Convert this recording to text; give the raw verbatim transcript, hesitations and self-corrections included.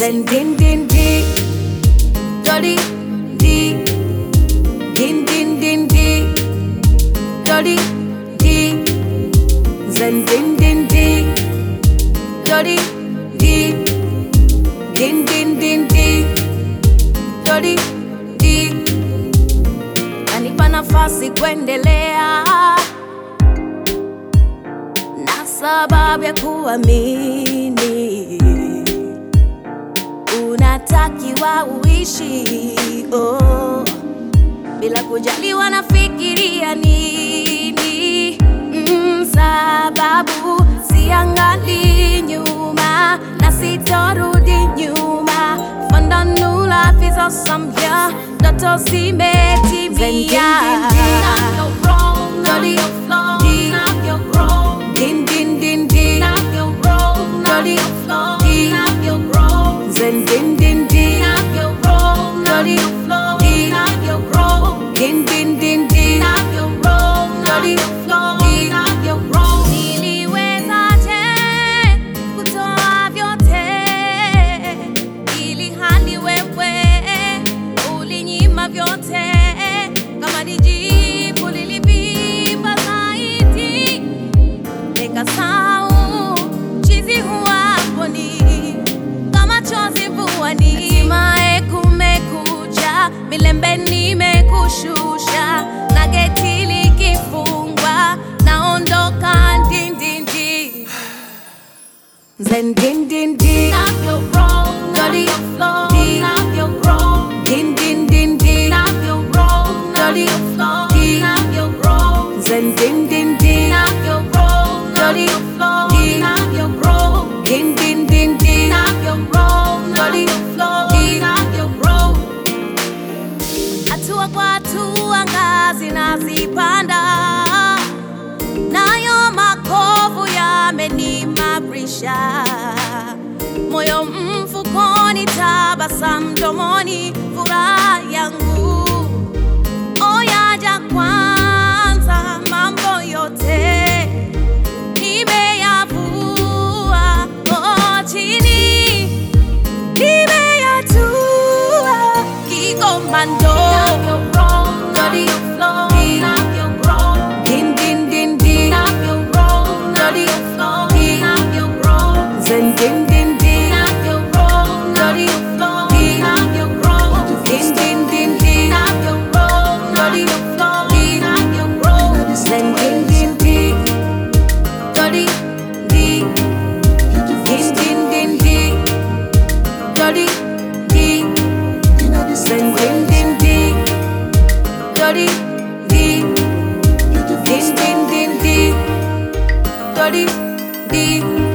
Zen din din di, dirty di, din din din di, dirty di. Zen din din di, dirty di, din din din di, dirty di. Nanipa nafasi kuendelea na sababu ya kuamini unatakiwa uishi oh, bila kujali wanafikiria nini mm, sababu siangali nyuma na sitorudi nyuma. Fondanula fizo samya ndoto zimetimia. Din din din di, Zen din din di, dirty di, din din din di, dirty di. Niliwezaje kutoa vyote ili hali wewe ulinyima vyote? Kama ni jibu lilivimba zaidi nikasahau chizi huwaponi kama chozi vuani. Hatimaye kumekucha, milembe nimekushusha na geti likifungwa naondoka din din di. Zen din din di, dirty di, din din din di, dirty di. Zen din din di, dirty di, din din din di, dirty di. Hatua kwa hatua ngazi nazipanda, nayo makovu yamenimarisha. Moyo mfukoni, tabasamu mdomoni, furaha yangu oyaja kwanza. Mambo yote nimeyavua oh, chini nimeyatua kikomando. Dirty di, din din din di, dirty di. Zen din din di, dirty di, din din din di, dirty di. Zen din din di, dirty di, din din din di, dirty di. Zen din din di, dirty di, din din din di, dirty di.